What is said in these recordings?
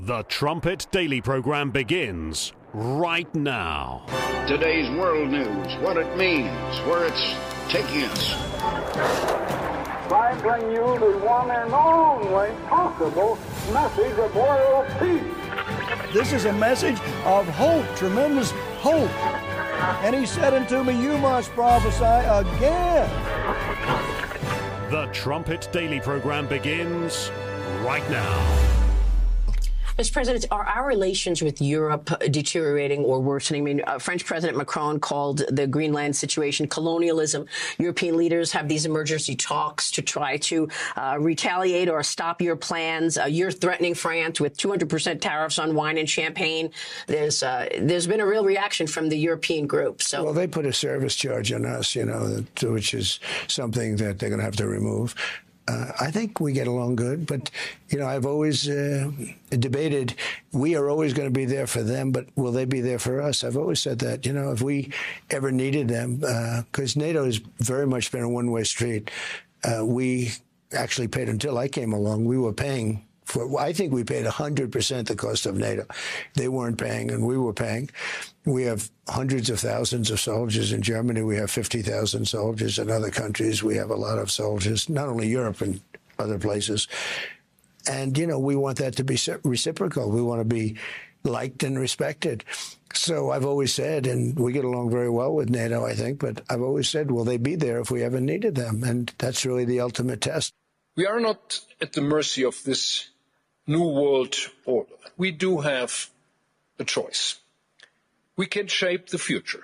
The Trumpet Daily program begins right now. Today's world news, what it means, where it's taking us. I bring you the one and only possible message of world peace. This is a message of hope, tremendous hope. And he said unto me, you must prophesy again. The Trumpet Daily program begins right now. Mr. President, are our relations with Europe deteriorating or worsening? I mean, French President Macron called the Greenland situation colonialism. European leaders have these emergency talks to try to retaliate or stop your plans. You're threatening France with 200% tariffs on wine and champagne. There's been a real reaction from the European group. So, well, they put a service charge on us, which is something that they're going to have to remove. I think we get along good, but, I've always debated, we are always going to be there for them, but will they be there for us? I've always said that, if we ever needed them, because NATO has very much been a one-way street. We actually paid, until I came along, we were paying I think we paid 100% the cost of NATO. They weren't paying, and we were paying. We have hundreds of thousands of soldiers in Germany. We have 50,000 soldiers in other countries. We have a lot of soldiers, not only Europe and other places. And, we want that to be reciprocal. We want to be liked and respected. So I've always said, and we get along very well with NATO, I think, but I've always said, will they be there if we ever needed them? And that's really the ultimate test. We are not at the mercy of this new world order. We do have a choice. We can shape the future.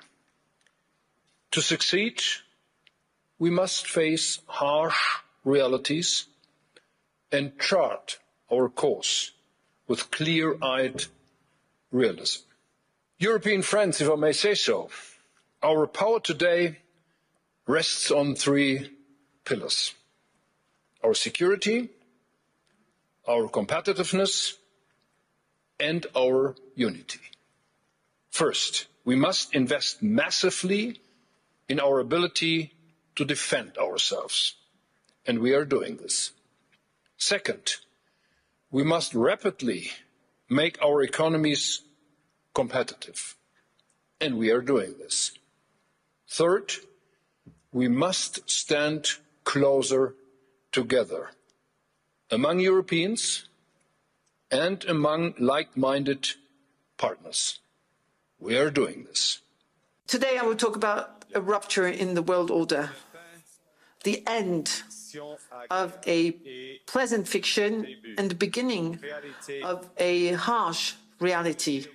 To succeed, we must face harsh realities and chart our course with clear-eyed realism. European friends, if I may say so, our power today rests on three pillars: our security, our competitiveness, and our unity. First, we must invest massively in our ability to defend ourselves, and we are doing this. Second, we must rapidly make our economies competitive, and we are doing this. Third, we must stand closer together among Europeans and among like-minded partners. We are doing this. Today I will talk about a rupture in the world order, the end of a pleasant fiction and the beginning of a harsh reality.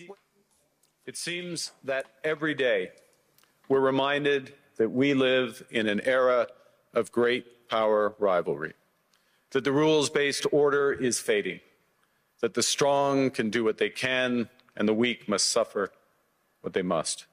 It seems that every day we're reminded that we live in an era of great power rivalry, that the rules-based order is fading, that the strong can do what they can and the weak must suffer what they must.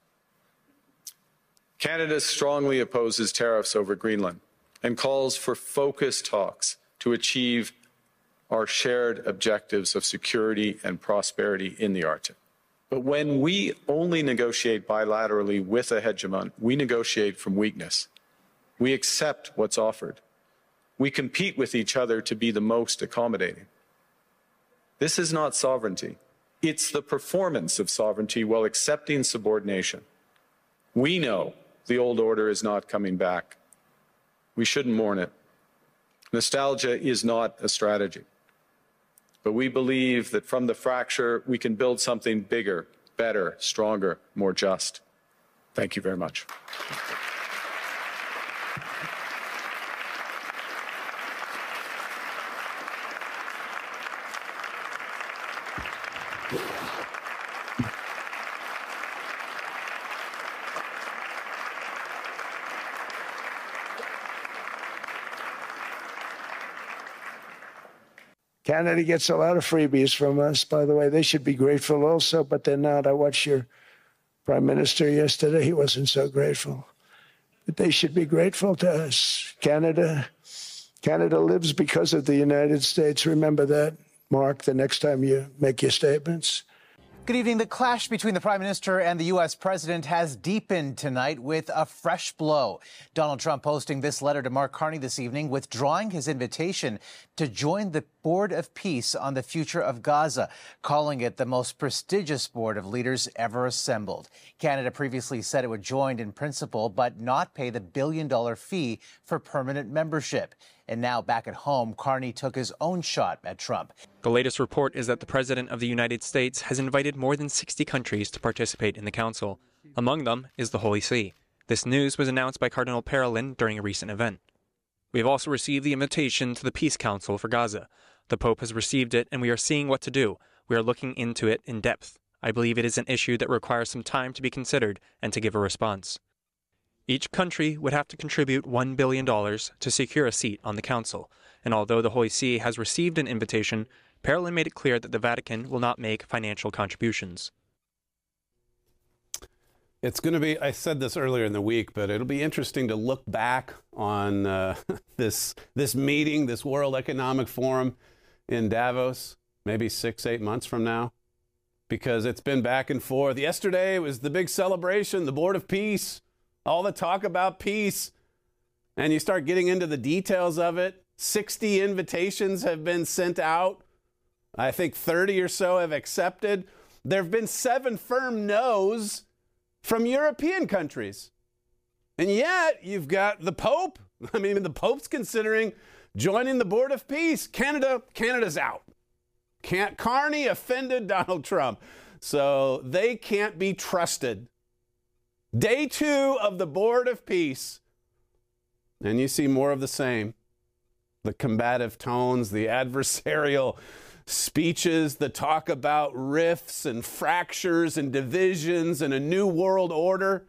Canada strongly opposes tariffs over Greenland and calls for focused talks to achieve our shared objectives of security and prosperity in the Arctic. But when we only negotiate bilaterally with a hegemon, we negotiate from weakness. We accept what's offered. We compete with each other to be the most accommodating. This is not sovereignty. It's the performance of sovereignty while accepting subordination. We know the old order is not coming back. We shouldn't mourn it. Nostalgia is not a strategy. But we believe that from the fracture, we can build something bigger, better, stronger, more just. Thank you very much. Canada gets a lot of freebies from us, by the way. They should be grateful also, but they're not. I watched your prime minister yesterday. He wasn't so grateful. But they should be grateful to us. Canada lives because of the United States. Remember that, Mark, the next time you make your statements. Good evening. The clash between the Prime Minister and the U.S. President has deepened tonight with a fresh blow. Donald Trump posting this letter to Mark Carney this evening, withdrawing his invitation to join the Board of Peace on the future of Gaza, calling it the most prestigious board of leaders ever assembled. Canada previously said it would join in principle, but not pay the billion-dollar fee for permanent membership. And now back at home, Carney took his own shot at Trump. The latest report is that the President of the United States has invited more than 60 countries to participate in the Council. Among them is the Holy See. This news was announced by Cardinal Parolin during a recent event. We have also received the invitation to the Peace Council for Gaza. The Pope has received it, and we are seeing what to do. We are looking into it in depth. I believe it is an issue that requires some time to be considered and to give a response. Each country would have to contribute $1 billion to secure a seat on the Council, and although the Holy See has received an invitation, Parolin made it clear that the Vatican will not make financial contributions. It's going to be, I said this earlier in the week, but it'll be interesting to look back on this meeting, this World Economic Forum in Davos, maybe 6-8 months from now, because it's been back and forth. Yesterday was the big celebration, the Board of Peace. All the talk about peace, and you start getting into the details of it. 60 invitations have been sent out. I think 30 or so have accepted. There have been 7 firm no's from European countries. And yet you've got the Pope. I mean, the Pope's considering joining the Board of Peace. Canada's out. Carney offended Donald Trump, so they can't be trusted. Day 2 of the Board of Peace, and you see more of the same. The combative tones, the adversarial speeches, the talk about rifts and fractures and divisions and a new world order.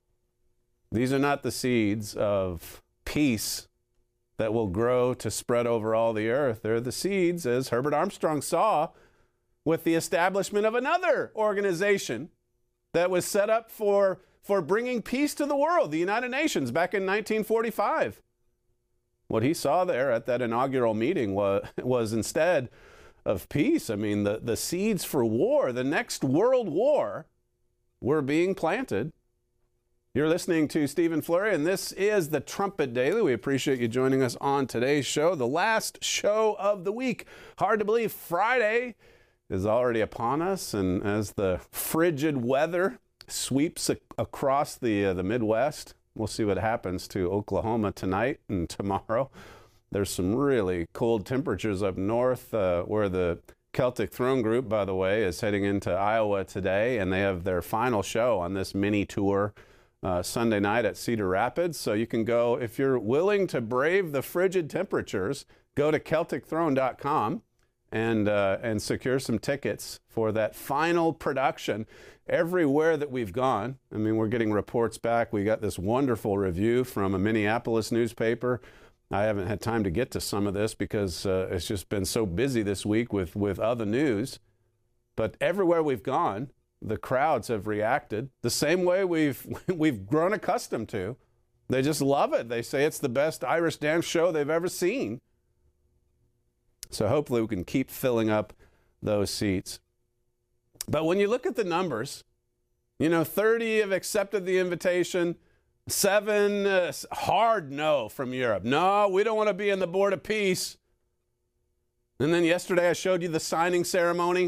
These are not the seeds of peace that will grow to spread over all the earth. They're the seeds, as Herbert Armstrong saw, with the establishment of another organization that was set up for bringing peace to the world, the United Nations, back in 1945. What he saw there at that inaugural meeting was instead of peace, I mean, the seeds for war, the next world war, were being planted. You're listening to Stephen Flurry, and this is the Trumpet Daily. We appreciate you joining us on today's show, the last show of the week. Hard to believe Friday is already upon us, and as the frigid weather sweeps across the Midwest. We'll see what happens to Oklahoma tonight and tomorrow. There's some really cold temperatures up north where the Celtic Throne Group, by the way, is heading into Iowa today, and they have their final show on this mini tour Sunday night at Cedar Rapids. So you can go, if you're willing to brave the frigid temperatures, go to CelticThrone.com and secure some tickets for that final production. Everywhere that we've gone, I mean, we're getting reports back. We got this wonderful review from a Minneapolis newspaper. I haven't had time to get to some of this because it's just been so busy this week with other news. But everywhere we've gone, the crowds have reacted the same way we've grown accustomed to. They just love it. They say it's the best Irish dance show they've ever seen. So hopefully we can keep filling up those seats. But when you look at the numbers, 30 have accepted the invitation, 7 hard no from Europe. No, we don't want to be in the Board of Peace. And then yesterday I showed you the signing ceremony,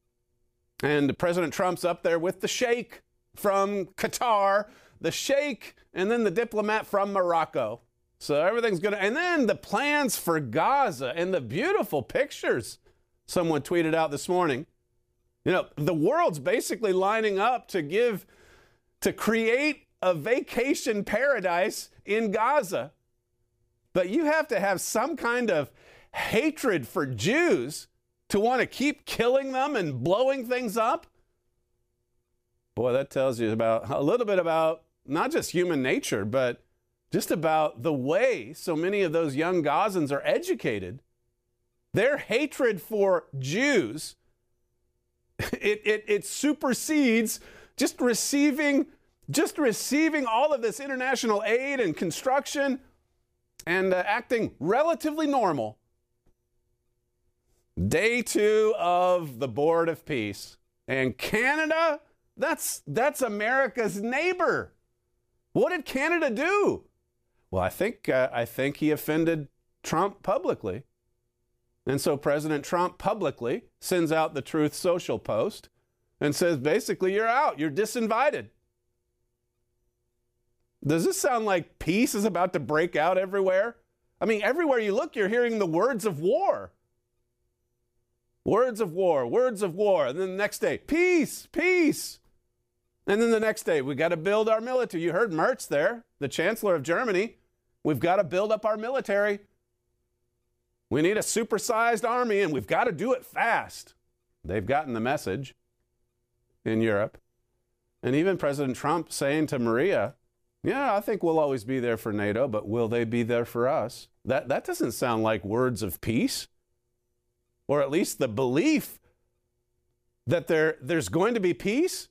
and President Trump's up there with the sheikh from Qatar, the sheikh, and then the diplomat from Morocco. So everything's good. And then the plans for Gaza and the beautiful pictures someone tweeted out this morning. The world's basically lining up to create a vacation paradise in Gaza. But you have to have some kind of hatred for Jews to want to keep killing them and blowing things up. Boy, that tells you a little bit about not just human nature, but just about the way so many of those young Gazans are educated. Their hatred for Jews, it supersedes just receiving all of this international aid and construction and acting relatively normal. Day 2 of the Board of Peace. And Canada, that's America's neighbor. What did Canada do? Well, I think he offended Trump publicly. And so President Trump publicly sends out the Truth Social post and says, basically, you're out. You're disinvited. Does this sound like peace is about to break out everywhere? I mean, everywhere you look, you're hearing the words of war. Words of war, words of war. And then the next day, peace, peace. And then the next day, we got to build our military. You heard Merz there, the Chancellor of Germany. We've got to build up our military. We need a supersized army, and we've got to do it fast. They've gotten the message in Europe. And even President Trump saying to Maria, yeah, I think we'll always be there for NATO, but will they be there for us? That doesn't sound like words of peace, or at least the belief that there's going to be peace.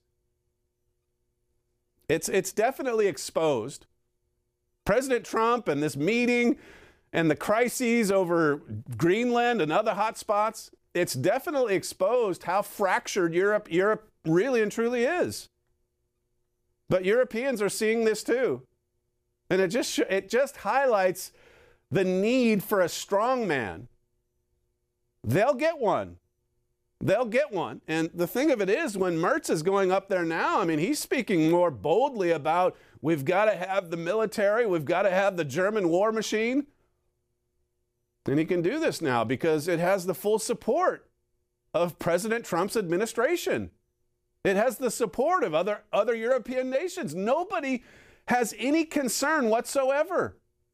It's definitely exposed. President Trump and this meeting and the crises over Greenland and other hot spots, it's definitely exposed how fractured Europe really and truly is. But Europeans are seeing this too. And it just highlights the need for a strong man. They'll get one. They'll get one. And the thing of it is, when Merz is going up there now, I mean, he's speaking more boldly about we've got to have the military, we've got to have the German war machine. And he can do this now because it has the full support of President Trump's administration. It has the support of other European nations. Nobody has any concern whatsoever.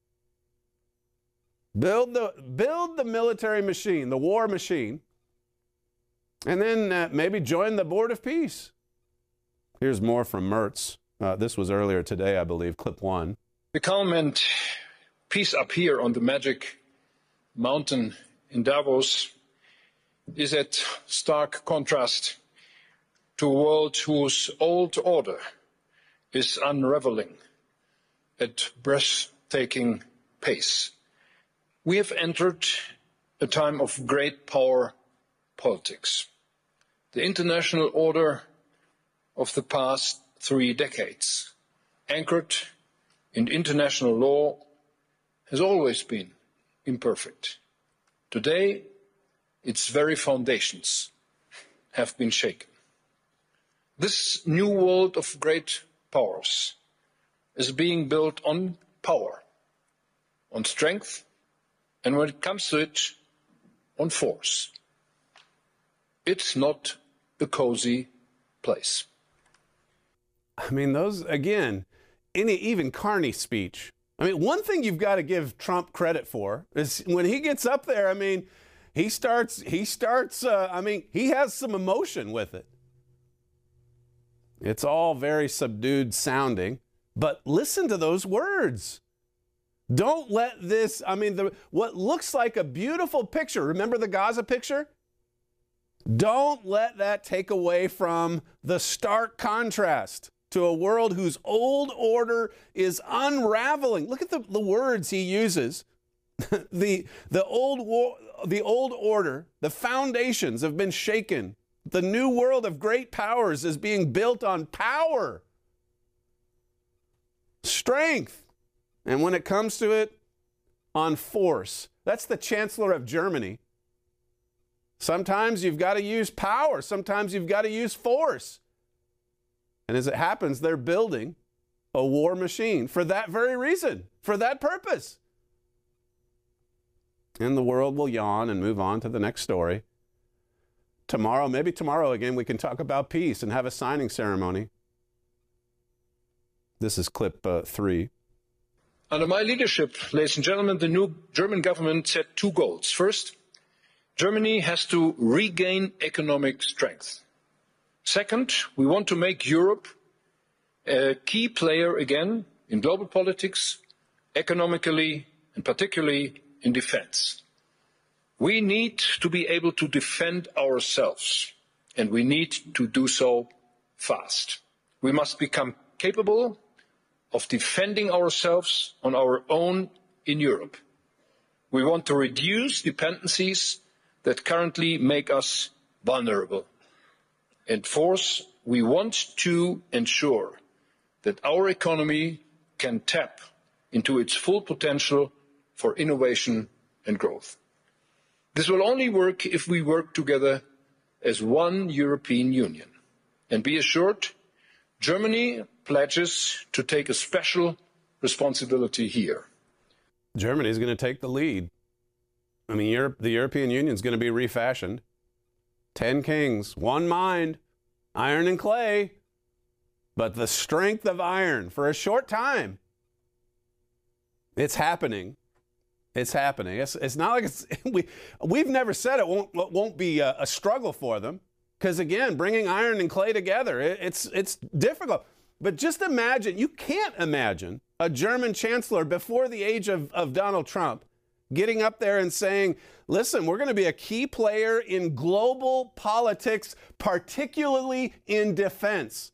Build the military machine, the war machine, and then maybe join the Board of Peace. Here's more from Merz. This was earlier today, I believe, clip 1. The calm and peace up here on the magic mountain in Davos is at stark contrast to a world whose old order is unraveling at breathtaking pace. We have entered a time of great power politics. The international order of the past 3 decades, anchored in international law, has always been imperfect. Today, its very foundations have been shaken. This new world of great powers is being built on power, on strength, and when it comes to it, on force. It's not a cozy place. I mean, those, again, even Carney's speech. I mean, one thing you've got to give Trump credit for is when he gets up there, I mean, he has some emotion with it. It's all very subdued sounding, but listen to those words. Don't let this, I mean, what looks like a beautiful picture, remember the Gaza picture? Don't let that take away from the stark contrast to a world whose old order is unraveling. Look at the words he uses. The old order, the foundations have been shaken. The new world of great powers is being built on power, strength, and when it comes to it, on force. That's the Chancellor of Germany. Sometimes you've got to use power. Sometimes you've got to use force. And as it happens, they're building a war machine for that very reason, for that purpose. And the world will yawn and move on to the next story. Tomorrow, maybe tomorrow again, we can talk about peace and have a signing ceremony. This is clip 3. Under my leadership, ladies and gentlemen, the new German government set 2 goals. First, Germany has to regain economic strength. Second, we want to make Europe a key player again in global politics, economically, and particularly in defense. We need to be able to defend ourselves, and we need to do so fast. We must become capable of defending ourselves on our own in Europe. We want to reduce dependencies that currently make us vulnerable. And fourth, we want to ensure that our economy can tap into its full potential for innovation and growth. This will only work if we work together as one European Union. And be assured, Germany pledges to take a special responsibility here. Germany is going to take the lead. I mean, the European Union is going to be refashioned. 10 kings, one mind, iron and clay, but the strength of iron for a short time. It's happening. It's happening. It's not like we've never said it won't be a struggle for them, because again, bringing iron and clay together, it's difficult. But just imagine, you can't imagine a German chancellor before the age of Donald Trump getting up there and saying, listen, we're going to be a key player in global politics, particularly in defense.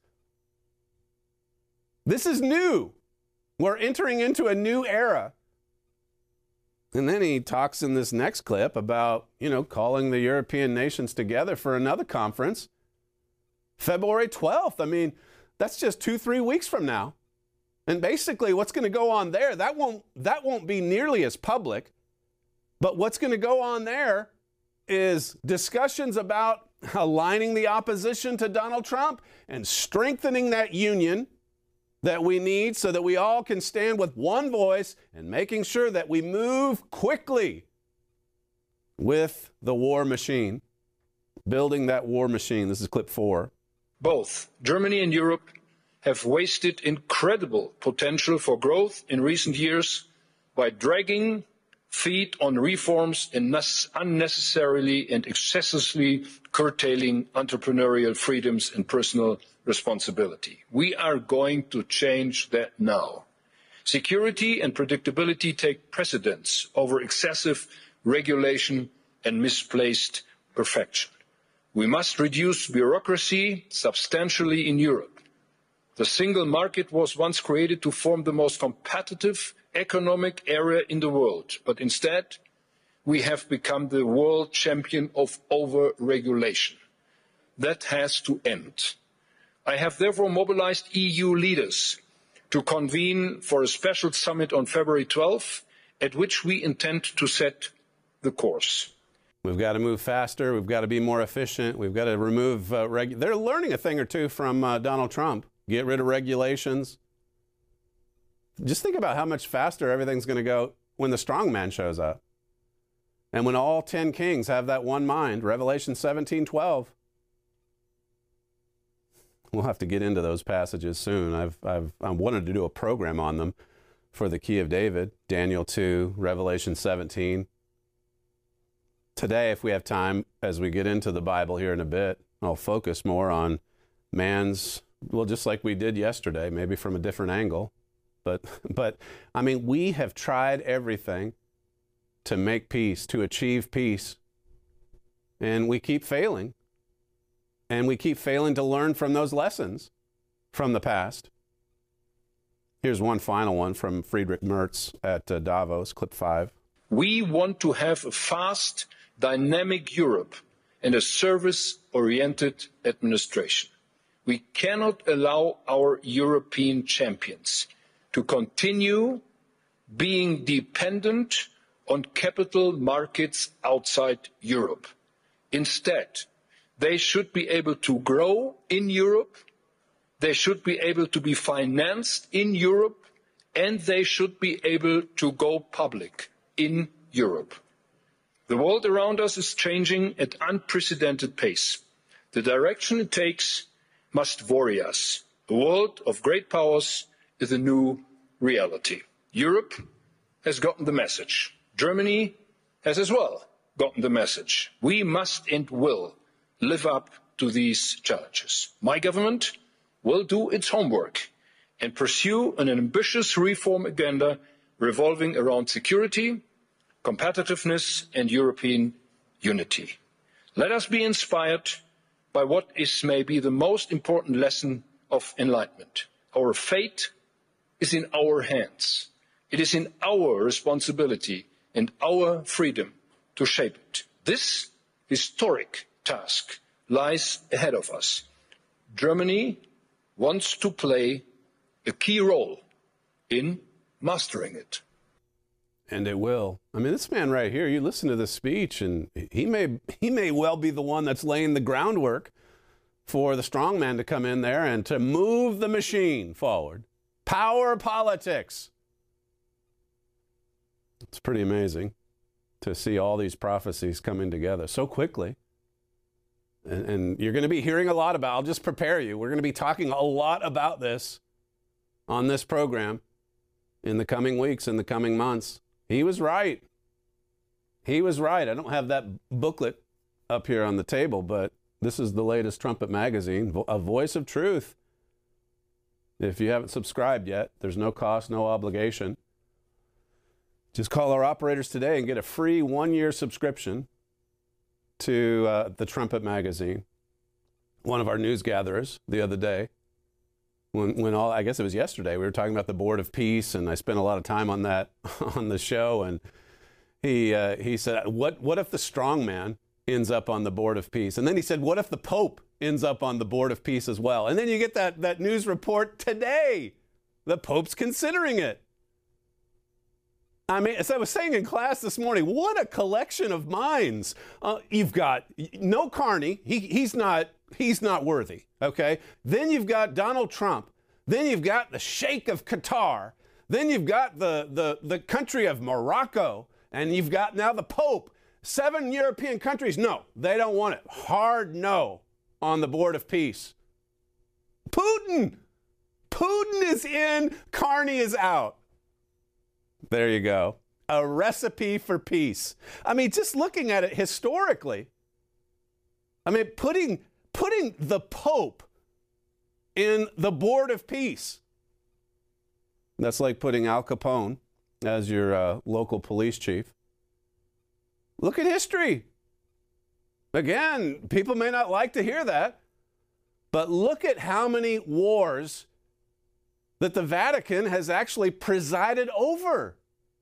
This is new. We're entering into a new era. And then he talks in this next clip about, calling the European nations together for another conference. February 12th. I mean, that's just 2-3 weeks from now. And basically what's going to go on there, that won't be nearly as public. But what's going to go on there is discussions about aligning the opposition to Donald Trump and strengthening that union that we need so that we all can stand with one voice and making sure that we move quickly with the war machine, building that war machine. This is clip 4. Both Germany and Europe have wasted incredible potential for growth in recent years by dragging feet on reforms and unnecessarily and excessively curtailing entrepreneurial freedoms and personal responsibility. We are going to change that now. Security and predictability take precedence over excessive regulation and misplaced perfection. We must reduce bureaucracy substantially in Europe. The single market was once created to form the most competitive economic area in the world, but instead we have become the world champion of over-regulation. That has to end. I have therefore mobilized EU leaders to convene for a special summit on February 12th, at which we intend to set the course. We've got to move faster. We've got to be more efficient. We've got to remove they're learning a thing or two from Donald Trump. Get rid of regulations. Just think about how much faster everything's going to go when the strong man shows up. And when all 10 kings have that one mind, Revelation 17:12. We'll have to get into those passages soon. I wanted to do a program on them for the Key of David, Daniel 2, Revelation 17. Today, if we have time, as we get into the Bible here in a bit, I'll focus more on man's, well, just like we did yesterday, maybe from a different angle. But I mean, we have tried everything to make peace, to achieve peace, and we keep failing. And we keep failing to learn from those lessons from the past. Here's one final one from Friedrich Merz at Davos, clip 5. We want to have a fast, dynamic Europe and a service-oriented administration. We cannot allow our European champions to continue being dependent on capital markets outside Europe. Instead, they should be able to grow in Europe, they should be able to be financed in Europe, and they should be able to go public in Europe. The world around us is changing at unprecedented pace. The direction it takes must worry us. A world of great powers is a new reality. Europe has gotten the message. Germany has as well gotten the message. We must and will live up to these challenges. My government will do its homework and pursue an ambitious reform agenda revolving around security, competitiveness, and European unity. Let us be inspired by what is maybe the most important lesson of enlightenment. Our fate is in our hands. It is in our responsibility and our freedom to shape it. This historic task lies ahead of us. Germany wants to play a key role in mastering it. And it will. I mean, this man right here, you listen to this speech, and he may well be the one that's laying the groundwork for the strongman to come in there and to move the machine forward. Power politics. It's pretty amazing to see all these prophecies coming together so quickly. And you're going to be hearing a lot about, I'll just prepare you, we're going to be talking a lot about this on this program in the coming weeks, in the coming months. He was right. He was right. I don't have that booklet up here on the table, but this is the latest Trumpet magazine, A Voice of Truth. If you haven't subscribed yet, there's no cost, no obligation. Just call our operators today and get a free 1-year subscription to the Trumpet magazine. One of our news gatherers the other day, when I guess it was yesterday, we were talking about the Board of Peace, and I spent a lot of time on that on the show, and he said, what if the strongman ends up on the Board of Peace? And then he said, what if the Pope ends up on the Board of Peace as well? And then you get that news report today. The Pope's considering it. I mean, as I was saying in class this morning, what a collection of minds. You've got no Carney. He's not worthy, okay? Then you've got Donald Trump. Then you've got the Sheikh of Qatar. Then you've got the country of Morocco. And you've got now the Pope. 7 European countries, no, they don't want it. Hard no on the Board of Peace. Putin is in, Carney is out. There you go. A recipe for peace. I mean, just looking at it historically, I mean, putting the Pope in the Board of Peace, that's like putting Al Capone as your local police chief. Look at history. Again, people may not like to hear that, but look at how many wars that the Vatican has actually presided over.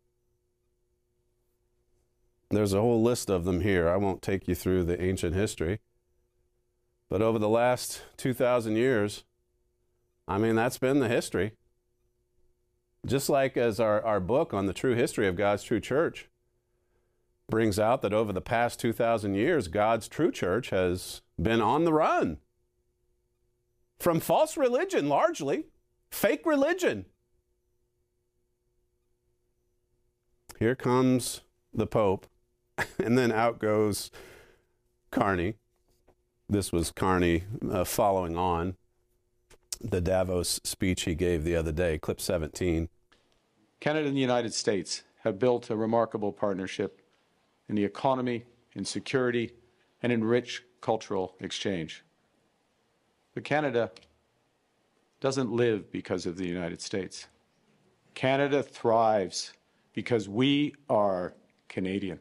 There's a whole list of them here. I won't take you through the ancient history. But over the last 2,000 years, I mean, that's been the history. Just like as our book on the true history of God's true church brings out that over the past 2,000 years, God's true church has been on the run from false religion, largely, fake religion. Here comes the Pope, and then out goes Carney. This was Carney following on the Davos speech he gave the other day, clip 17. Canada and the United States have built a remarkable partnership in the economy, in security, and in rich cultural exchange. But Canada doesn't live because of the United States. Canada thrives because we are Canadian.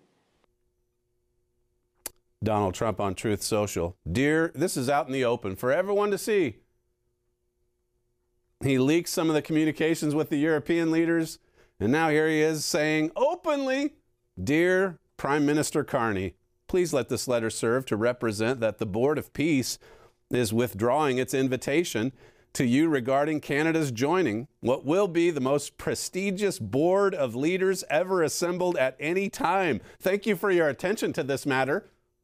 Donald Trump on Truth Social. Dear, this is out in the open for everyone to see. He leaked some of the communications with the European leaders, and now here he is saying openly, Dear Prime Minister Carney, please let this letter serve to represent that the Board of Peace is withdrawing its invitation to you regarding Canada's joining what will be the most prestigious board of leaders ever assembled at any time. Thank you for your attention to this matter.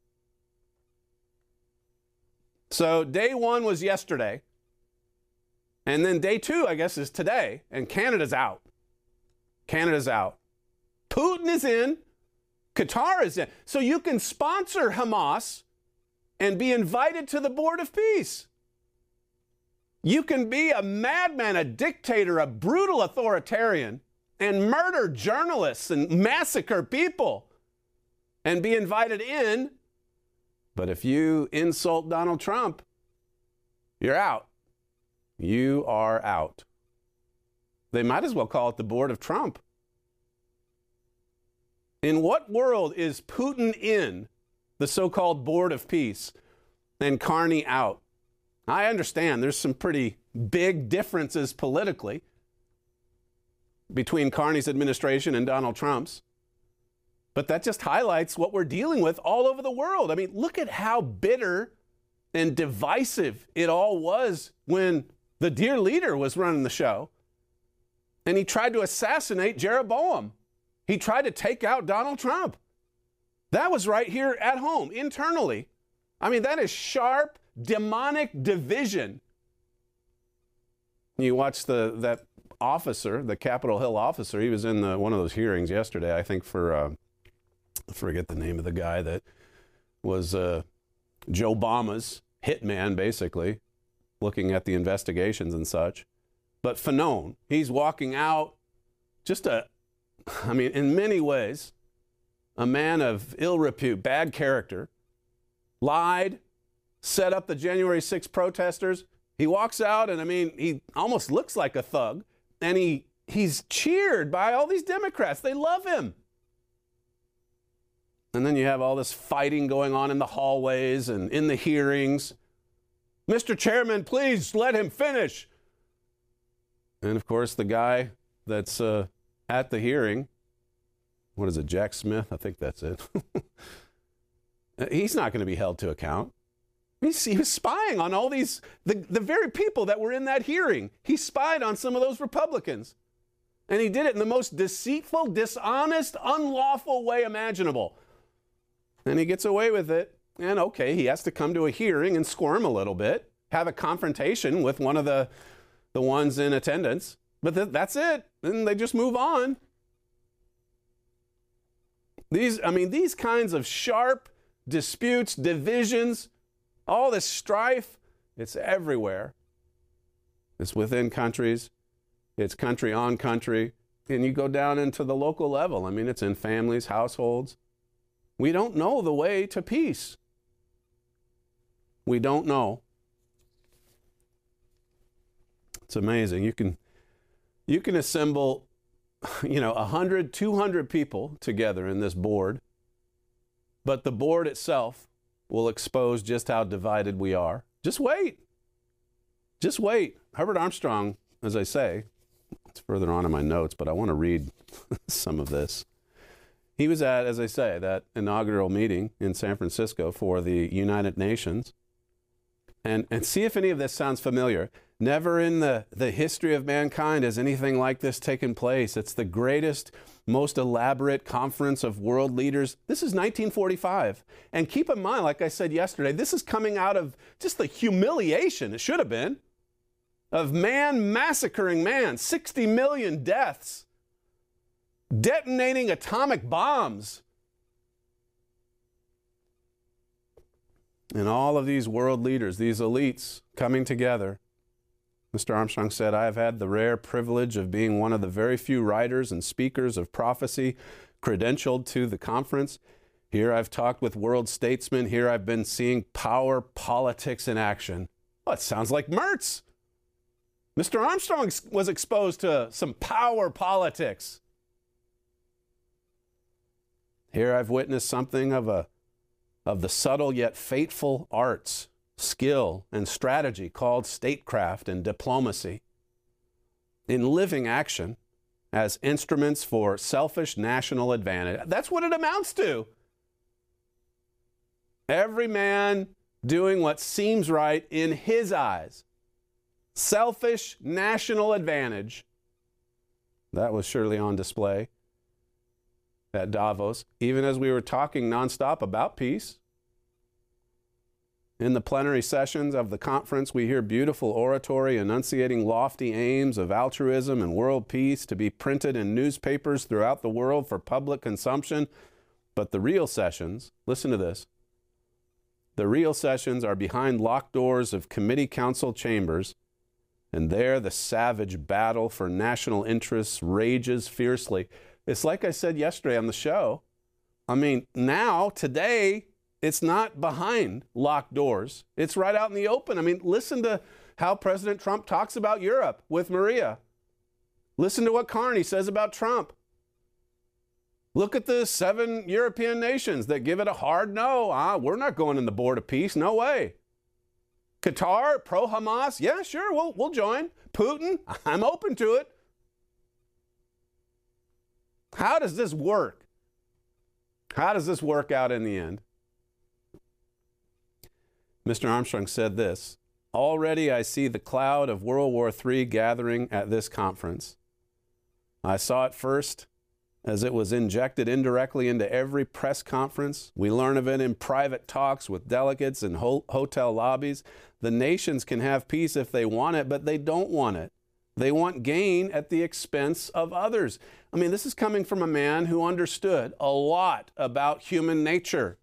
So day one was yesterday. And then day two, I guess, is today. And Canada's out. Canada's out. Putin is in. Qatar is in. So you can sponsor Hamas and be invited to the Board of Peace. You can be a madman, a dictator, a brutal authoritarian, and murder journalists and massacre people and be invited in. But if you insult Donald Trump, you're out. You are out. They might as well call it the Board of Trump. In what world is Putin in the so-called Board of Peace and Carney out? I understand there's some pretty big differences politically between Carney's administration and Donald Trump's. But that just highlights what we're dealing with all over the world. I mean, look at how bitter and divisive it all was when the dear leader was running the show and he tried to assassinate Jeroboam. He tried to take out Donald Trump. That was right here at home, internally. I mean, that is sharp, demonic division. You watch that officer, the Capitol Hill officer, he was in one of those hearings yesterday, I think for, I forget the name of the guy that was Joe Obama's hitman, basically, looking at the investigations and such. But Fanone, he's walking out, in many ways, a man of ill repute, bad character, lied, set up the January 6th protesters. He walks out and, he almost looks like a thug. And he's cheered by all these Democrats. They love him. And then you have all this fighting going on in the hallways and in the hearings. Mr. Chairman, please let him finish. And, of course, the guy that's at the hearing, what is it, Jack Smith? I think that's it. He's not going to be held to account. He was spying on all these, the very people that were in that hearing. He spied on some of those Republicans. And he did it in the most deceitful, dishonest, unlawful way imaginable. And he gets away with it. And okay, he has to come to a hearing and squirm a little bit, have a confrontation with one of the ones in attendance. But that's it. And they just move on. These kinds of sharp disputes, divisions, all this strife, it's everywhere. It's within countries. It's country on country. And you go down into the local level. It's in families, households. We don't know the way to peace. We don't know. It's amazing. You can assemble, 100, 200 people together in this board, but the board itself will expose just how divided we are. Just wait. Just wait. Herbert Armstrong, as I say, it's further on in my notes, but I want to read some of this. He was at, as I say, that inaugural meeting in San Francisco for the United Nations. And see if any of this sounds familiar. Never in the history of mankind has anything like this taken place. It's the greatest, most elaborate conference of world leaders. This is 1945. And keep in mind, like I said yesterday, this is coming out of just the humiliation, it should have been, of man massacring man, 60 million deaths, detonating atomic bombs. And all of these world leaders, these elites coming together. Mr. Armstrong said, I have had the rare privilege of being one of the very few writers and speakers of prophecy credentialed to the conference. Here I've talked with world statesmen. Here I've been seeing power politics in action. Well, it sounds like Mertz. Mr. Armstrong was exposed to some power politics. Here I've witnessed something of the subtle yet fateful arts, skill, and strategy called statecraft and diplomacy in living action as instruments for selfish national advantage. That's what it amounts to. Every man doing what seems right in his eyes. Selfish national advantage. That was surely on display at Davos, even as we were talking nonstop about peace. In the plenary sessions of the conference, we hear beautiful oratory enunciating lofty aims of altruism and world peace to be printed in newspapers throughout the world for public consumption. But the real sessions, listen to this, the real sessions are behind locked doors of committee council chambers, and there the savage battle for national interests rages fiercely. It's like I said yesterday on the show. Now, today, it's not behind locked doors. It's right out in the open. Listen to how President Trump talks about Europe with Maria. Listen to what Carney says about Trump. Look at the 7 European nations that give it a hard no. We're not going in the board of peace. No way. Qatar, pro-Hamas. Yeah, sure, we'll join. Putin, I'm open to it. How does this work? How does this work out in the end? Mr. Armstrong said this: "Already I see the cloud of World War III gathering at this conference. I saw it first as it was injected indirectly into every press conference. We learn of it in private talks with delegates in hotel lobbies. The nations can have peace if they want it, but they don't want it. They want gain at the expense of others." I mean, this is coming from a man who understood a lot about human nature.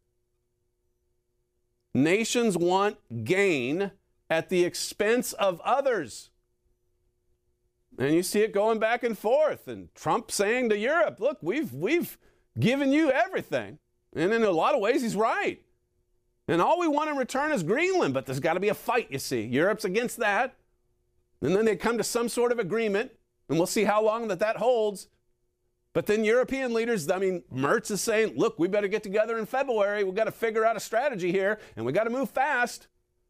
Nations want gain at the expense of others. And you see it going back and forth. And Trump saying to Europe, look, we've given you everything. And in a lot of ways, he's right. And all we want in return is Greenland. But there's got to be a fight, you see. Europe's against that. And then they come to some sort of agreement. And we'll see how long that holds. But then European leaders, I mean, Merz is saying, look, we better get together in February. We've got to figure out a strategy here. And we got to move fast.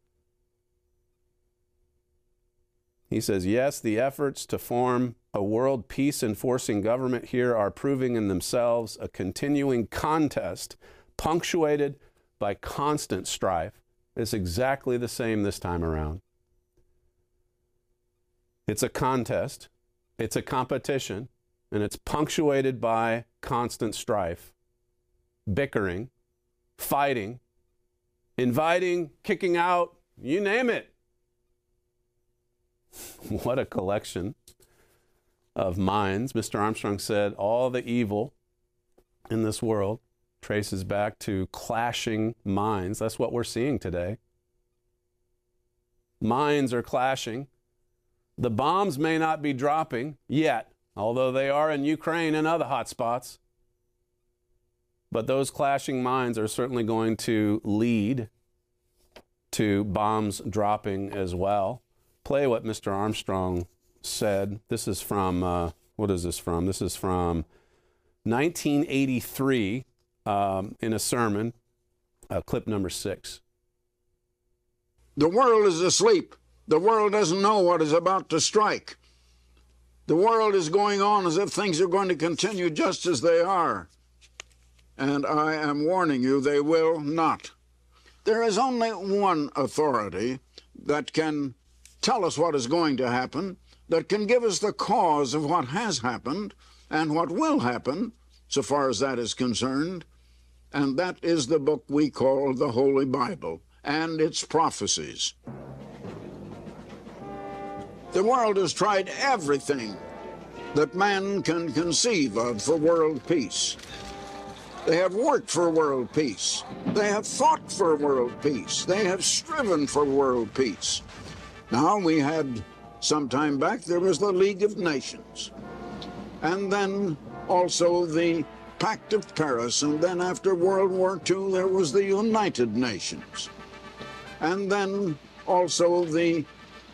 He says, yes, the efforts to form a world peace-enforcing government here are proving in themselves a continuing contest punctuated by constant strife. It's exactly the same this time around. It's a contest, it's a competition, and it's punctuated by constant strife, bickering, fighting, inviting, kicking out, you name it. What a collection of minds. Mr. Armstrong said all the evil in this world traces back to clashing minds. That's what we're seeing today. Minds are clashing. The bombs may not be dropping yet, although they are in Ukraine and other hot spots. But those clashing minds are certainly going to lead to bombs dropping as well. Play what Mr. Armstrong said. This is from, what is this from? This is from 1983 in a sermon, clip number 6. The world is asleep. The world doesn't know what is about to strike. The world is going on as if things are going to continue just as they are. And I am warning you, they will not. There is only one authority that can tell us what is going to happen, that can give us the cause of what has happened and what will happen, so far as that is concerned, and that is the book we call the Holy Bible and its prophecies. The world has tried everything that man can conceive of for world peace. They have worked for world peace. They have fought for world peace. They have striven for world peace. Now, we had, some time back, there was the League of Nations. And then also the Pact of Paris. And then after World War II, there was the United Nations. And then also the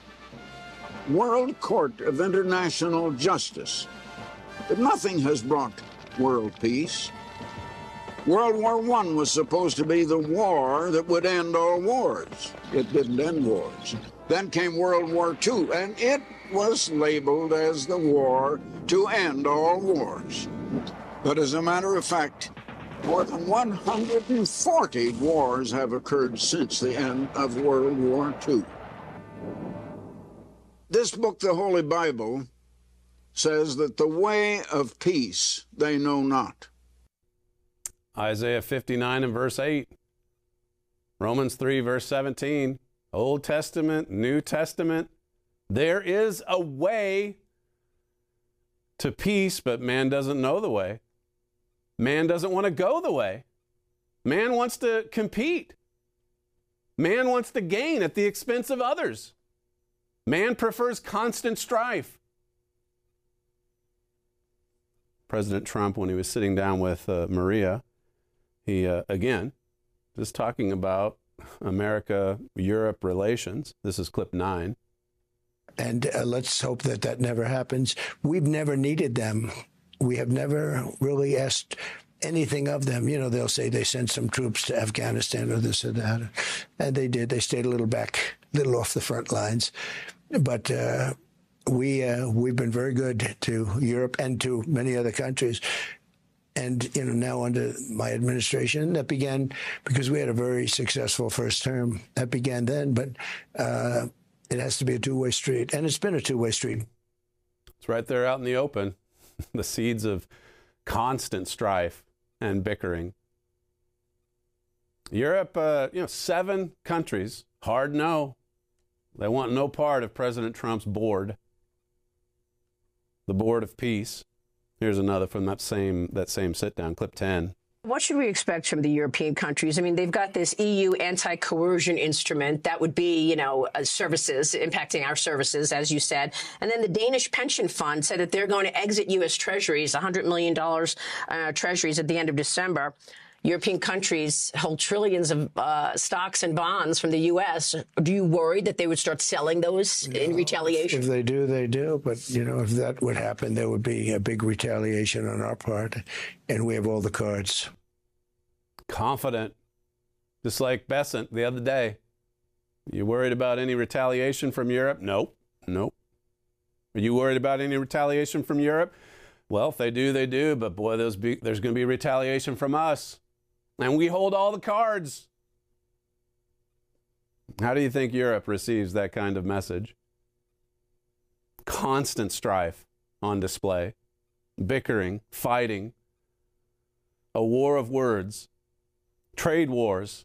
World Court of International Justice. But nothing has brought world peace. World War I was supposed to be the war that would end all wars. It didn't end wars. Then came World War II, and it was labeled as the war to end all wars. But as a matter of fact, more than 140 wars have occurred since the end of World War II. This book, the Holy Bible, says that the way of peace they know not. Isaiah 59 and verse 8. Romans 3 verse 17. Old Testament, New Testament. There is a way to peace, but man doesn't know the way. Man doesn't want to go the way. Man wants to compete. Man wants to gain at the expense of others. Man prefers constant strife. President Trump, when he was sitting down with Maria, he, again, just talking about America-Europe relations. This is clip 9. And let's hope that that never happens. We've never needed them. We have never really asked anything of them. You know, they'll say they sent some troops to Afghanistan or this or that. And they did. They stayed a little back, a little off the front lines. But we've been very good to Europe and to many other countries. And, now under my administration, that began because we had a very successful first term. That began then, but it has to be a two-way street. And it's been a two-way street. It's right there out in the open, the seeds of constant strife and bickering. Europe, 7 countries, hard no. They want no part of President Trump's board, the Board of Peace. Here's another from that same sit-down, clip 10. What should we expect from the European countries? I mean, they've got this EU anti-coercion instrument that would be, services, impacting our services, as you said. And then the Danish pension fund said that they're going to exit U.S. treasuries, $100 million treasuries at the end of December. European countries hold trillions of stocks and bonds from the U.S. Do you worry that they would start selling those in retaliation? If they do, they do. But, if that would happen, there would be a big retaliation on our part. And we have all the cards. Confident. Just like Bessent the other day. You worried about any retaliation from Europe? Nope. Are you worried about any retaliation from Europe? Well, if they do, they do. But boy, there's going to be retaliation from us. And we hold all the cards. How do you think Europe receives that kind of message? Constant strife on display, bickering, fighting, a war of words, trade wars.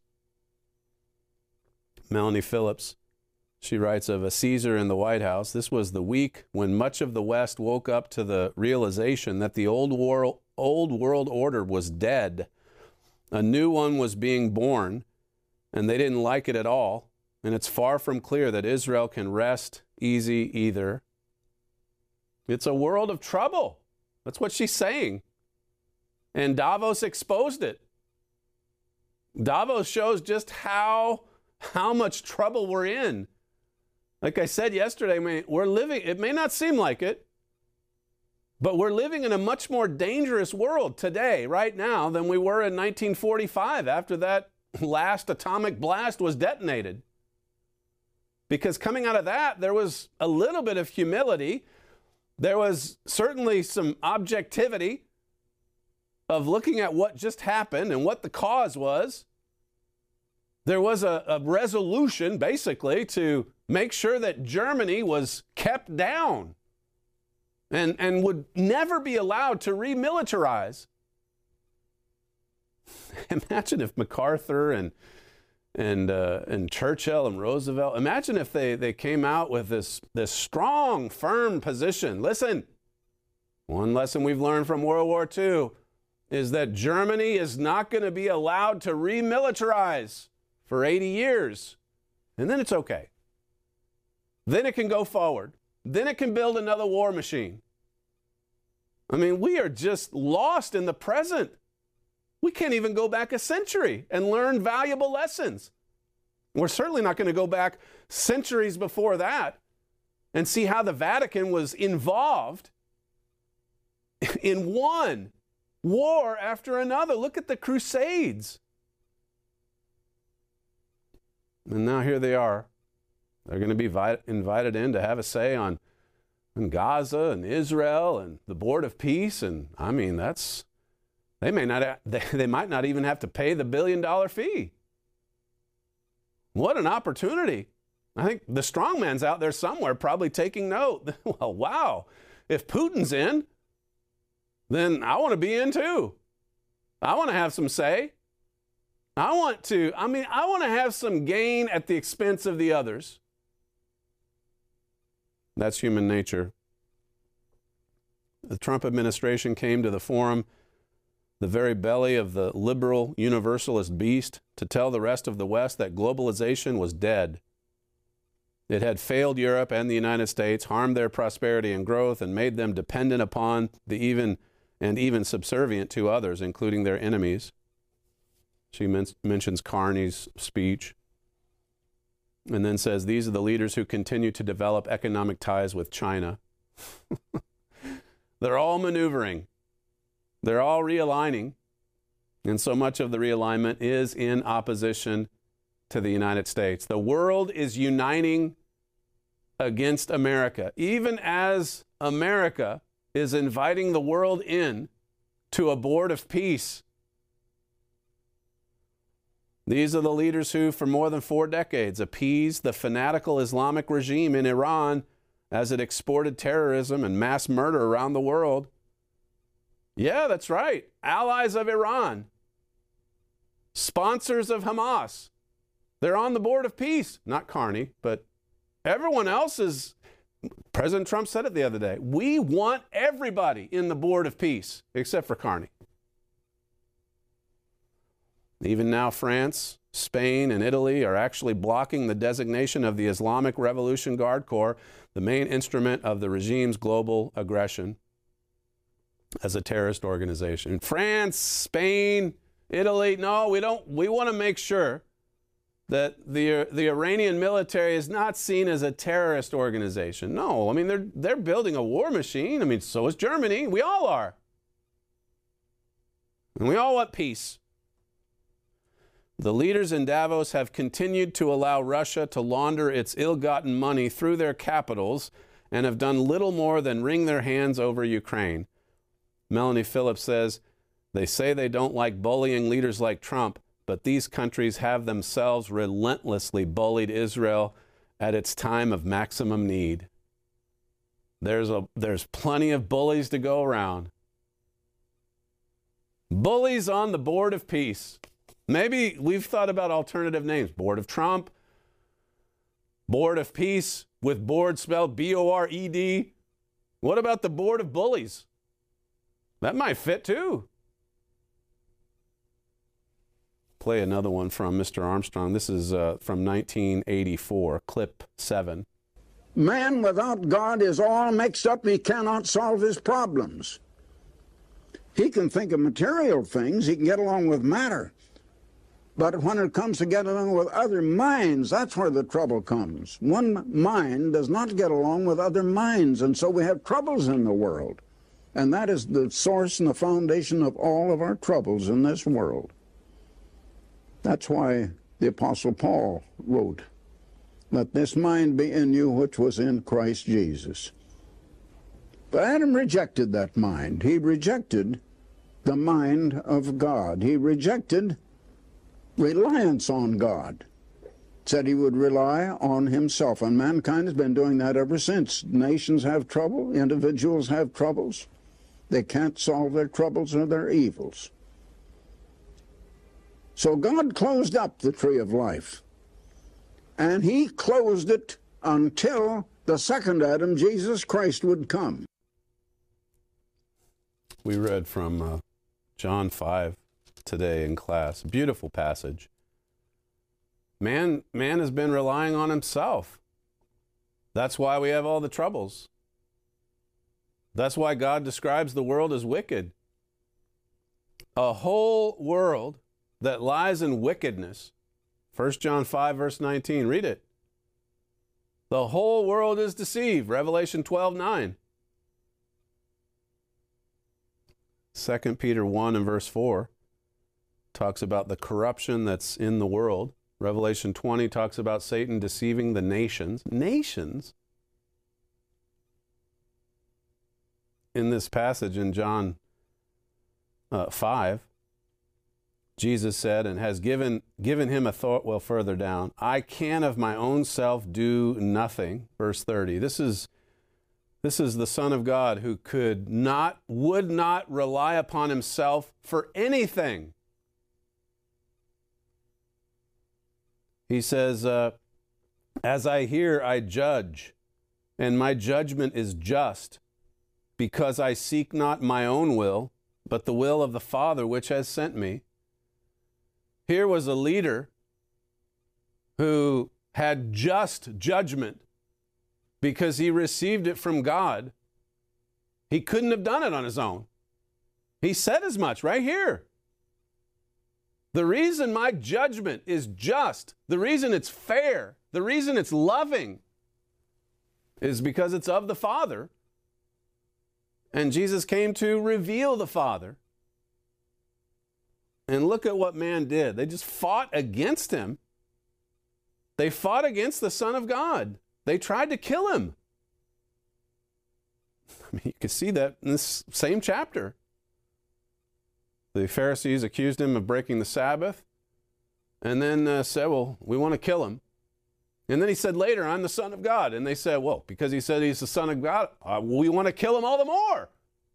Melanie Phillips, she writes of a Caesar in the White House. This was the week when much of the West woke up to the realization that the old world order was dead. A new one was being born, and they didn't like it at all. And it's far from clear that Israel can rest easy either. It's a world of trouble. That's what she's saying. And Davos exposed it. Davos shows just how much trouble we're in. Like I said yesterday, we're living, it may not seem like it, but we're living in a much more dangerous world today, right now, than we were in 1945 after that last atomic blast was detonated. Because coming out of that, there was a little bit of humility. There was certainly some objectivity of looking at what just happened and what the cause was. There was a resolution, basically, to make sure that Germany was kept down and would never be allowed to remilitarize. Imagine if MacArthur and Churchill and Roosevelt, imagine if they came out with this strong, firm position. Listen, one lesson we've learned from World War II is that Germany is not going to be allowed to remilitarize for 80 years. And then it's okay. Then it can go forward. Then it can build another war machine. I mean, we are just lost in the present. We can't even go back a century and learn valuable lessons. We're certainly not going to go back centuries before that and see how the Vatican was involved in one war after another. Look at the Crusades. And now here they are. They're going to be invited in to have a say on Gaza and Israel and the Board of Peace. And I mean, they might not even have to pay the $1 billion fee. What an opportunity. I think the strongman's out there somewhere probably taking note. Well, wow, if Putin's in, then I want to be in too. I want to have some say. I want to have some gain at the expense of the others. That's human nature. The Trump administration came to the forum, the very belly of the liberal universalist beast, to tell the rest of the West that globalization was dead. It had failed Europe and the United States, harmed their prosperity and growth, and made them dependent upon even subservient to others, including their enemies. She mentions Carney's speech. And then says, these are the leaders who continue to develop economic ties with China. They're all maneuvering. They're all realigning. And so much of the realignment is in opposition to the United States. The world is uniting against America. Even as America is inviting the world in to a board of peace. These are the leaders who, for more than 4 decades, appeased the fanatical Islamic regime in Iran as it exported terrorism and mass murder around the world. Yeah, that's right. Allies of Iran. Sponsors of Hamas. They're on the board of peace. Not Carney, but everyone else is. President Trump said it the other day. We want everybody in the board of peace, except for Carney. Even now, France, Spain, and Italy are actually blocking the designation of the Islamic Revolution Guard Corps, the main instrument of the regime's global aggression, as a terrorist organization. France, Spain, Italy, no, we don't. We want to make sure that the Iranian military is not seen as a terrorist organization. No, I mean, they're building a war machine. I mean, so is Germany. We all are. And we all want peace. The leaders in Davos have continued to allow Russia to launder its ill-gotten money through their capitals and have done little more than wring their hands over Ukraine. Melanie Phillips says, they say they don't like bullying leaders like Trump, but these countries have themselves relentlessly bullied Israel at its time of maximum need. There's plenty of bullies to go around. Bullies on the board of peace. Maybe we've thought about alternative names. Board of Trump, Board of Peace, with board spelled B-O-R-E-D. What about the Board of Bullies? That might fit too. Play another one from Mr. Armstrong. This is from 1984, clip 7. Man without God is all mixed up. He cannot solve his problems. He can think of material things. He can get along with matter. But when it comes to getting along with other minds, that's where the trouble comes. One mind does not get along with other minds, and so we have troubles in the world. And that is the source and the foundation of all of our troubles in this world. That's why the Apostle Paul wrote, "Let this mind be in you which was in Christ Jesus." But Adam rejected that mind. He rejected the mind of God. He rejected reliance on God. Said he would rely on himself. And mankind has been doing that ever since. Nations have trouble. Individuals have troubles. They can't solve their troubles or their evils. So God closed up the tree of life. And he closed it until the second Adam, Jesus Christ, would come. We read from John 5 today in class. Beautiful passage. Man has been relying on himself. That's why we have all the troubles. That's why God describes the world as wicked. A whole world that lies in wickedness. 1 John 5, verse 19. Read it. The whole world is deceived. Revelation 12:9. 2 Peter 1 and verse 4 talks about the corruption that's in the world. Revelation 20 talks about Satan deceiving the nations. Nations? In this passage in John 5, Jesus said, and has given him authority, well, further down, I can of my own self do nothing. Verse 30. This is the Son of God who would not rely upon himself for anything. He says, as I hear, I judge, and my judgment is just, because I seek not my own will, but the will of the Father which has sent me. Here was a leader who had just judgment because he received it from God. He couldn't have done it on his own. He said as much right here. The reason my judgment is just, the reason it's fair, the reason it's loving is because it's of the Father. And Jesus came to reveal the Father. And look at what man did. They just fought against him. They fought against the Son of God. They tried to kill him. I mean, you can see that in this same chapter. The Pharisees accused him of breaking the Sabbath and then said, well, we want to kill him. And then he said later, I'm the Son of God. And they said, well, because he said he's the Son of God, we want to kill him all the more.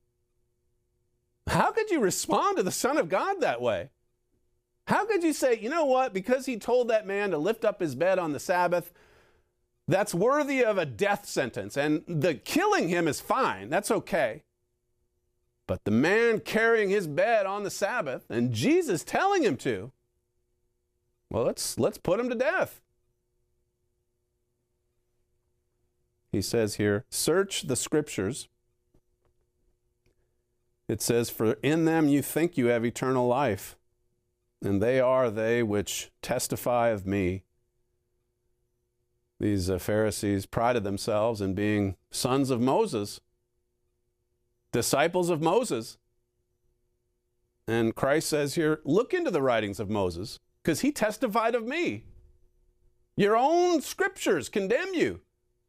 How could you respond to the Son of God that way? How could you say, you know what, because he told that man to lift up his bed on the Sabbath, that's worthy of a death sentence, and the killing him is fine, that's okay. But the man carrying his bed on the Sabbath, and Jesus telling him to, well, let's put him to death. He says here, search the scriptures. It says, for in them you think you have eternal life, and they are they which testify of me. These Pharisees prided themselves in being sons of Moses, disciples of Moses. And Christ says here, look into the writings of Moses, because he testified of me. Your own scriptures condemn you.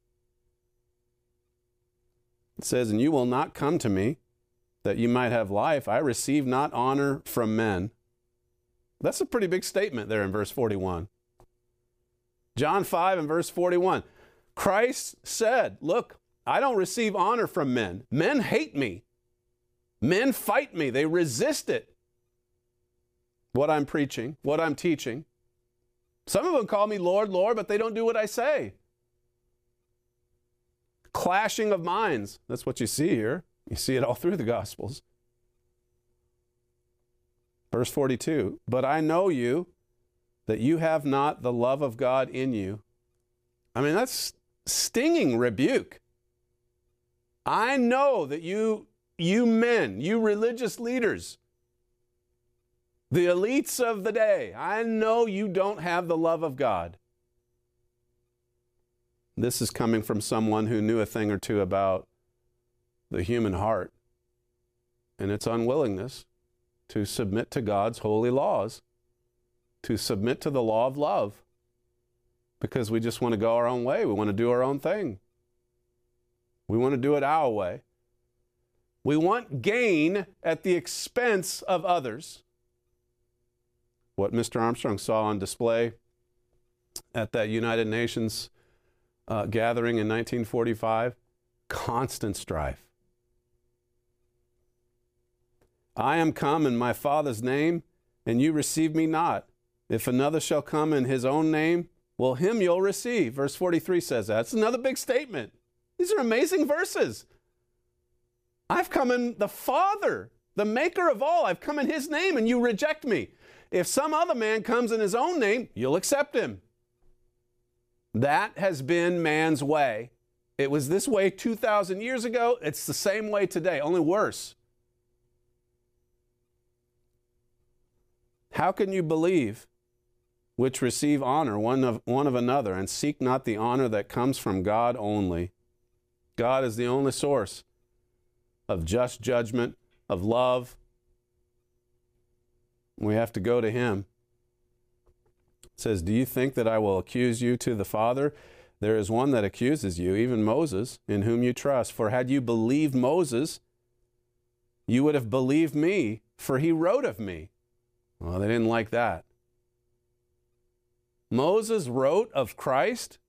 It says, and you will not come to me, that you might have life. I receive not honor from men. That's a pretty big statement there in verse 41. John 5 and verse 41. Christ said, look, I don't receive honor from men. Men hate me. Men fight me. They resist it. What I'm preaching, what I'm teaching. Some of them call me Lord, Lord, but they don't do what I say. Clashing of minds. That's what you see here. You see it all through the Gospels. Verse 42, but I know you, that you have not the love of God in you. I mean, that's stinging rebuke. I know that you men, you religious leaders, the elites of the day, I know you don't have the love of God. This is coming from someone who knew a thing or two about the human heart and its unwillingness to submit to God's holy laws, to submit to the law of love, because we just want to go our own way. We want to do our own thing. We want to do it our way. We want gain at the expense of others. What Mr. Armstrong saw on display at that United Nations gathering in 1945, constant strife. I am come in my Father's name, and you receive me not. If another shall come in his own name, well, him you'll receive. Verse 43 says that. It's another big statement. These are amazing verses. I've come in the Father, the maker of all. I've come in his name, and you reject me. If some other man comes in his own name, you'll accept him. That has been man's way. It was this way 2,000 years ago. It's the same way today, only worse. How can you believe which receive honor one of another, and seek not the honor that comes from God only? God is the only source of just judgment, of love. We have to go to him. It says, do you think that I will accuse you to the Father? There is one that accuses you, even Moses, in whom you trust. For had you believed Moses, you would have believed me, for he wrote of me. Well, they didn't like that. Moses wrote of Christ,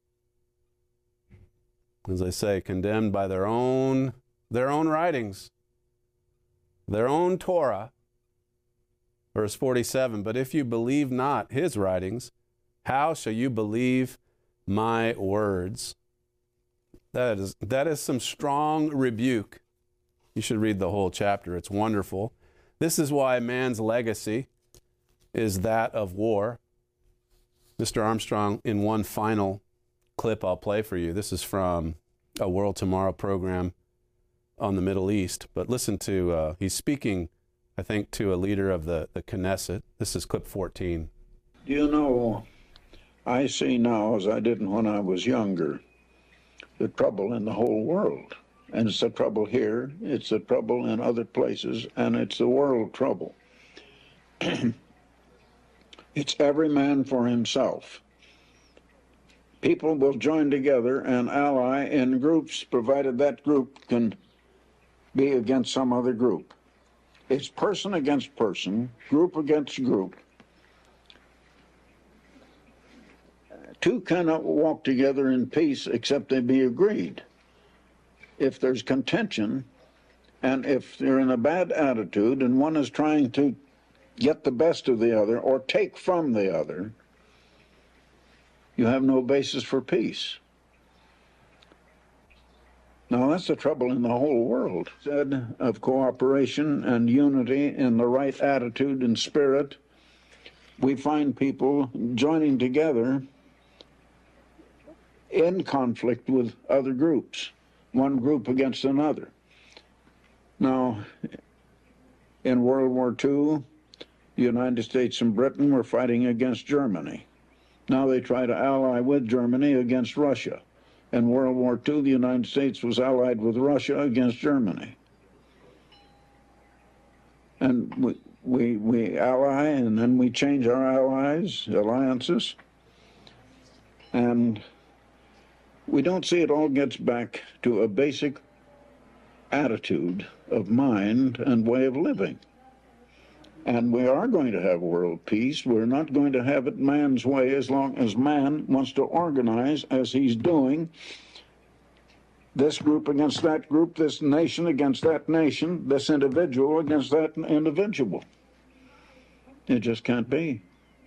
as I say, condemned by their own writings, their own Torah. Verse 47, but if you believe not his writings, how shall you believe my words? That is some strong rebuke. You should read the whole chapter. It's wonderful. This is why man's legacy is that of war. Mr. Armstrong, in one final clip I'll play for you. This is from a World Tomorrow program on the Middle East. But listen to, he's speaking, I think, to a leader of the Knesset. This is clip 14. Do you know, I see now, as I didn't when I was younger, the trouble in the whole world. And it's the trouble here, it's the trouble in other places, and it's the world trouble. It's every man for himself. People will join together and ally in groups, provided that group can be against some other group. It's person against person, group against group. Two cannot walk together in peace except they be agreed. If there's contention, and if they're in a bad attitude and one is trying to get the best of the other or take from the other, you have no basis for peace. Now, that's the trouble in the whole world. Instead of cooperation and unity in the right attitude and spirit, we find people joining together in conflict with other groups, one group against another. Now, in World War II, the United States and Britain were fighting against Germany. Now they try to ally with Germany against Russia. In World War II, the United States was allied with Russia against Germany. And we ally, and then we change our alliances. And we don't see it all gets back to a basic attitude of mind and way of living. And we are going to have world peace. We're not going to have it man's way as long as man wants to organize as he's doing. This group against that group, this nation against that nation, this individual against that individual. It just can't be.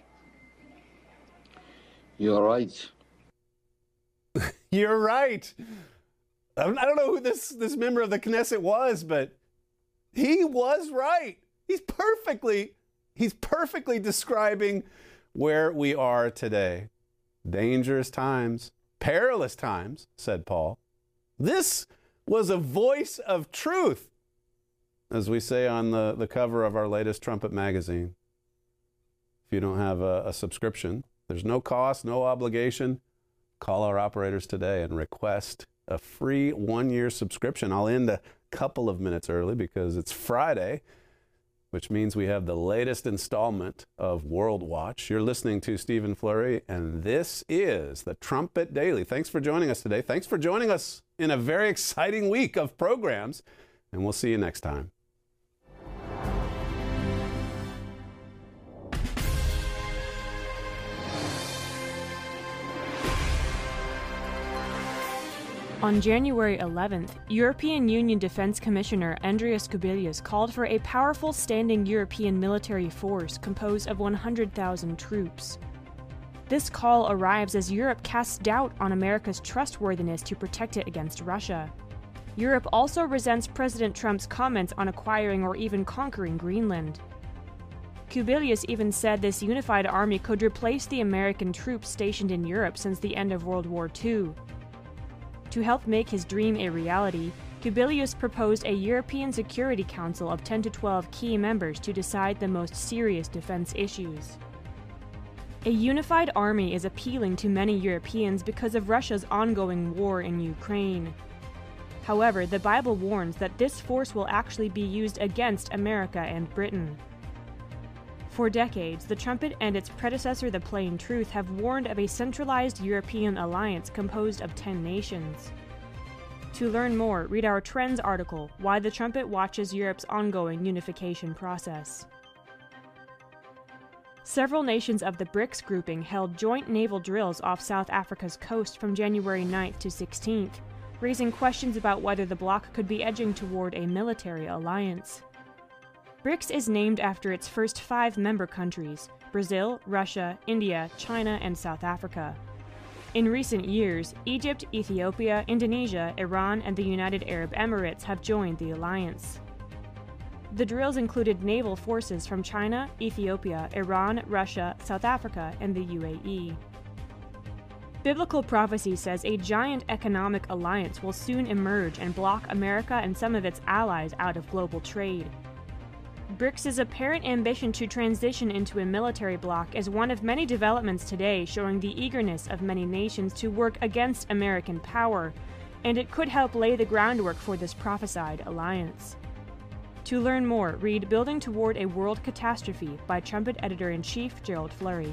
You're right. You're right. I don't know who this member of the Knesset was, but he was right. He's perfectly describing where we are today. Dangerous times, perilous times, said Paul. This was a voice of truth, as we say on the cover of our latest Trumpet magazine. If you don't have a subscription, there's no cost, no obligation. Call our operators today and request a free 1-year subscription. I'll end a couple of minutes early because it's Friday, which means we have the latest installment of World Watch. You're listening to Stephen Flurry, and this is the Trumpet Daily. Thanks for joining us today. Thanks for joining us in a very exciting week of programs, and we'll see you next time. On January 11th, European Union Defense Commissioner Andrius Kubilius called for a powerful standing European military force composed of 100,000 troops. This call arrives as Europe casts doubt on America's trustworthiness to protect it against Russia. Europe also resents President Trump's comments on acquiring or even conquering Greenland. Kubilius even said this unified army could replace the American troops stationed in Europe since the end of World War II. To help make his dream a reality, Kubilius proposed a European Security Council of 10 to 12 key members to decide the most serious defense issues. A unified army is appealing to many Europeans because of Russia's ongoing war in Ukraine. However, the Bible warns that this force will actually be used against America and Britain. For decades, the Trumpet and its predecessor, the Plain Truth, have warned of a centralized European alliance composed of 10 nations. To learn more, read our Trends article, Why the Trumpet Watches Europe's Ongoing Unification Process. Several nations of the BRICS grouping held joint naval drills off South Africa's coast from January 9th to 16th, raising questions about whether the bloc could be edging toward a military alliance. BRICS is named after its first 5 member countries: Brazil, Russia, India, China, and South Africa. In recent years, Egypt, Ethiopia, Indonesia, Iran, and the United Arab Emirates have joined the alliance. The drills included naval forces from China, Ethiopia, Iran, Russia, South Africa, and the UAE. Biblical prophecy says a giant economic alliance will soon emerge and block America and some of its allies out of global trade. BRICS' apparent ambition to transition into a military bloc is one of many developments today showing the eagerness of many nations to work against American power, and it could help lay the groundwork for this prophesied alliance. To learn more, read Building Toward a World Catastrophe by Trumpet Editor-in-Chief Gerald Flurry.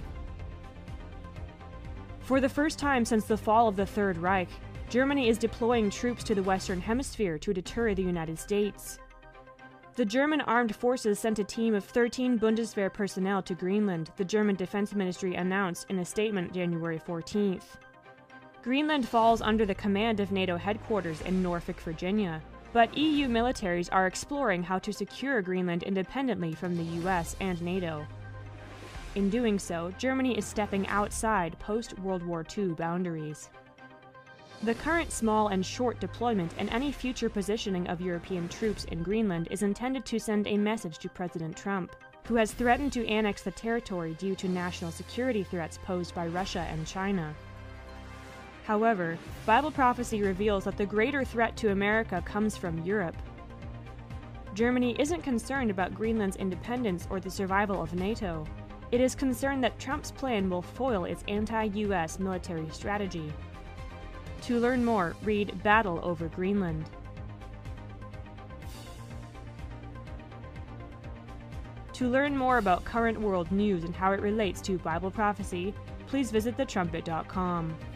For the first time since the fall of the Third Reich, Germany is deploying troops to the Western Hemisphere to deter the United States. The German armed forces sent a team of 13 Bundeswehr personnel to Greenland, the German Defense Ministry announced in a statement January 14th. Greenland falls under the command of NATO headquarters in Norfolk, Virginia, but EU militaries are exploring how to secure Greenland independently from the US and NATO. In doing so, Germany is stepping outside post-World War II boundaries. The current small and short deployment and any future positioning of European troops in Greenland is intended to send a message to President Trump, who has threatened to annex the territory due to national security threats posed by Russia and China. However, Bible prophecy reveals that the greater threat to America comes from Europe. Germany isn't concerned about Greenland's independence or the survival of NATO. It is concerned that Trump's plan will foil its anti-US military strategy. To learn more, read Battle over Greenland. To learn more about current world news and how it relates to Bible prophecy, please visit thetrumpet.com.